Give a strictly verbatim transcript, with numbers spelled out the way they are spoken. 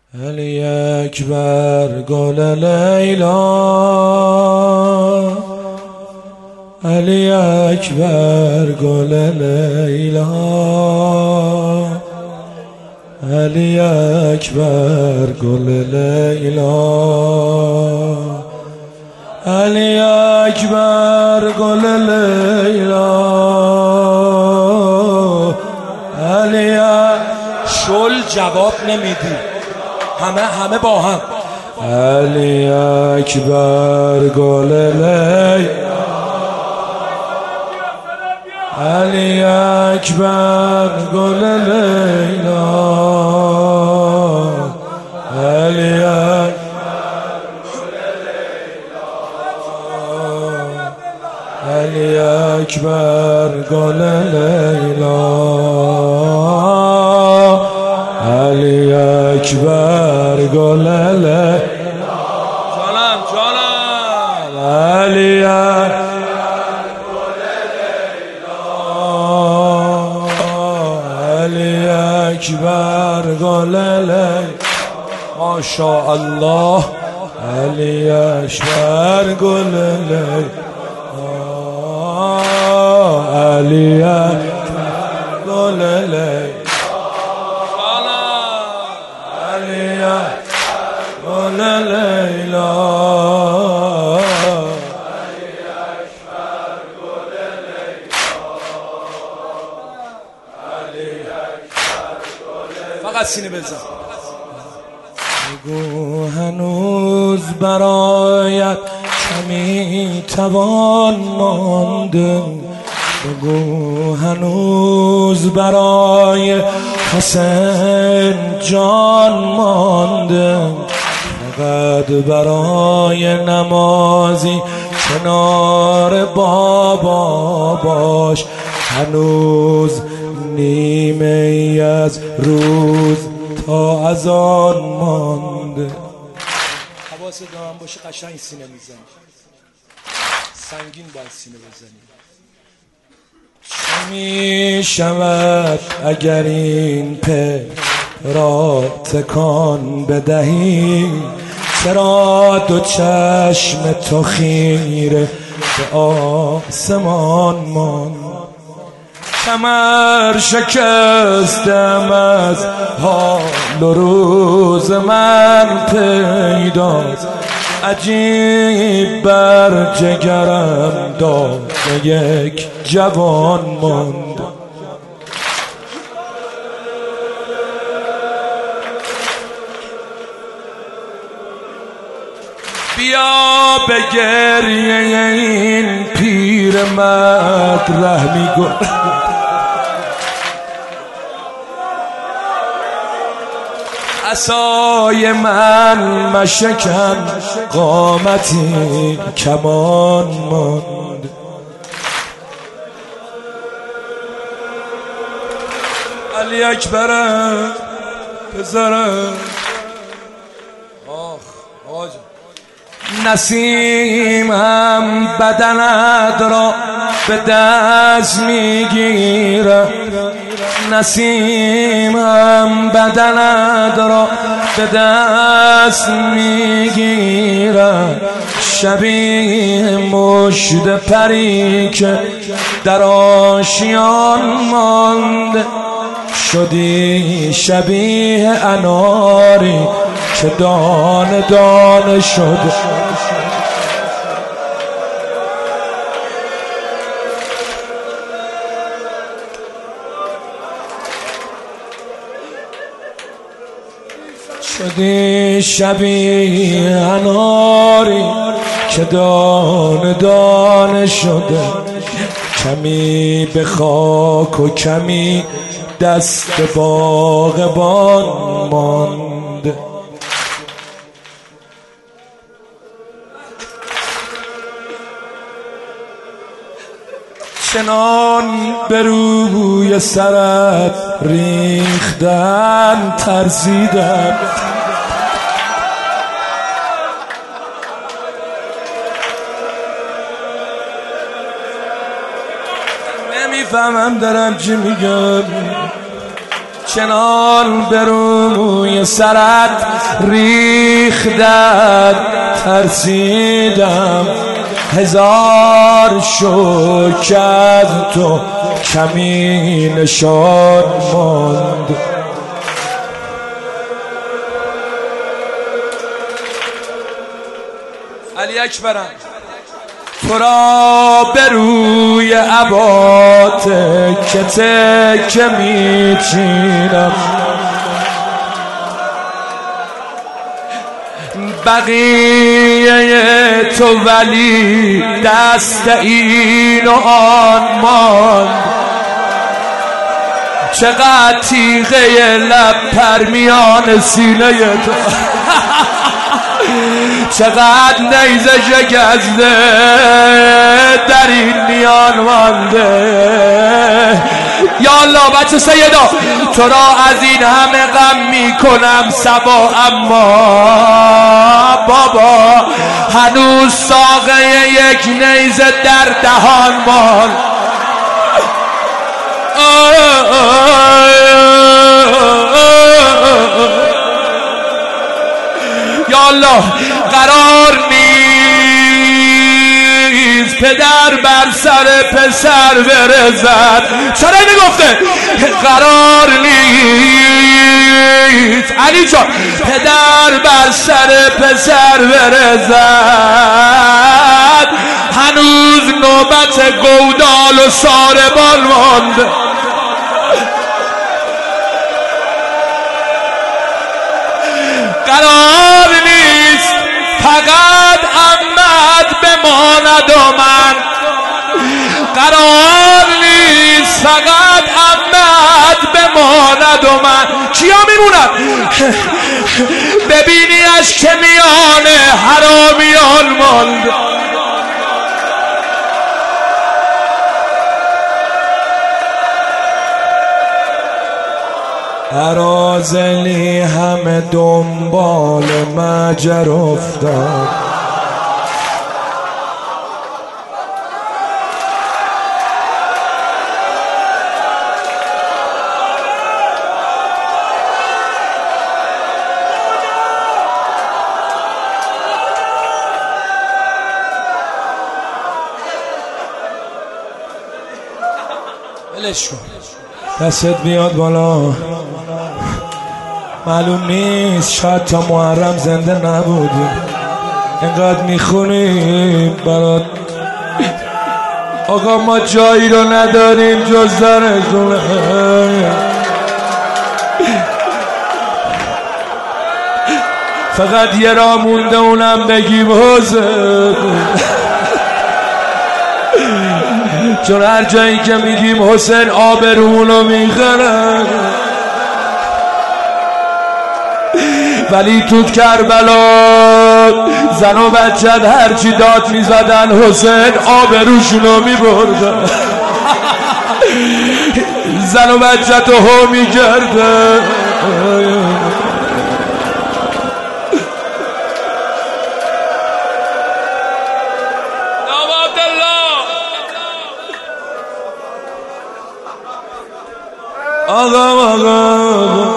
علی اکبر گل لیلا، علی اکبر گل لیلا، علی اکبر گل لیلا، علی اکبر گل لیلا، علی شل جواب نمیدی، همه همه با هم. علی اکبر گل لیلا، علی اکبر گل لیلا، علی اکبر گل لیلا، علی اکبر گل لیلا، علی اکبر گل لیلا، جانم جانم، علی اکبر گل لیلا، علی اکبر گل لیلا، ماشاءالله، علی اکبر گل لیلا، علی اکبر گل لیلا، گل لیلا، علی اکبر گل لیلا، علی اکبر گل لیلا. فقط سینه بزن. بگو هنوز برایت کمی توان مانده، بگو هنوز برای حسین جان مانده، فقط برای نمازی کنار بابا باش، هنوز نیمه ای از روز تا از آن مانده. حواست دارم باشه، قشنگ سینه میزنی، سنگین باید سینه بزنی. چه می شود اگر این پی را تکان بدهی، چرا دو چشم تو خیره به آسمان ماند، کمر شکستم از حال و روز من پیداست، عجیب بر جگرم داغ یک جوان ماند. بیا به گریه این پیر مرد رحمی گل، عصای من مشکن قامتی کمان ماند. علی اکبر پسرم، آخ آجا نسیمم بدنت را به دست میگیرم، نسیمم بدنت را به دست میگیرم، شبیه مژده پری که در آشیان مانده، شدی شبیه اناری که دانه دانه شده، شدی شبیه اناری که دانه دانه شده، کمی به خاک و کمی دست باغبان مانده. چنان به روی سرت ریختن ترسیدم، نمیفهمم دارم چی میگم، چنان به روی سرت ریختن ترسیدم، هزار شکر از تو کمی نشان ماند. علی اکبرم تو را به روی عبات که تکه میچینم، بقیه تو ولی دست این و آن ماند. چقدر تیغه لب پر میان سینه تو، چقدر نیزه شکسته در این میان مانده. یا الله بچه سیدا تو را از این همه غم میکنم صبا، اما بابا هنوز ساقه یک نیزه در دهان ماند. یا الله قرار نیست پدر بر سر پسر برزد. چرا نگفته قرار نیست علی جان پدر بر سر پسر برزد؟ هنوز نوبت گودال و ساربان مانده. قرار نیست فقط عمد بماند و من، قرار نیست فقط عمد بماند و من. کیا میمونن؟ ببینیش که میان حرامیان ماند. عرازلی همه دنبال مجر افتاد، ولش کن دستت بیاد بالا. معلوم نیست شاید تا محرم زنده نبودی، اینقدر میخونی برات. آقا ما جایی رو نداریم جز درتونه، فقط یه راه مونده اونم بگیم حسین، چون هر جایی که میگیم حسین آبرومونو میخرن. ولی تو کربلا زن و بچه هرچی داد میزدن حسین آبروشونو میبردن. زن و بچه تو هو میکردن. آقا آقا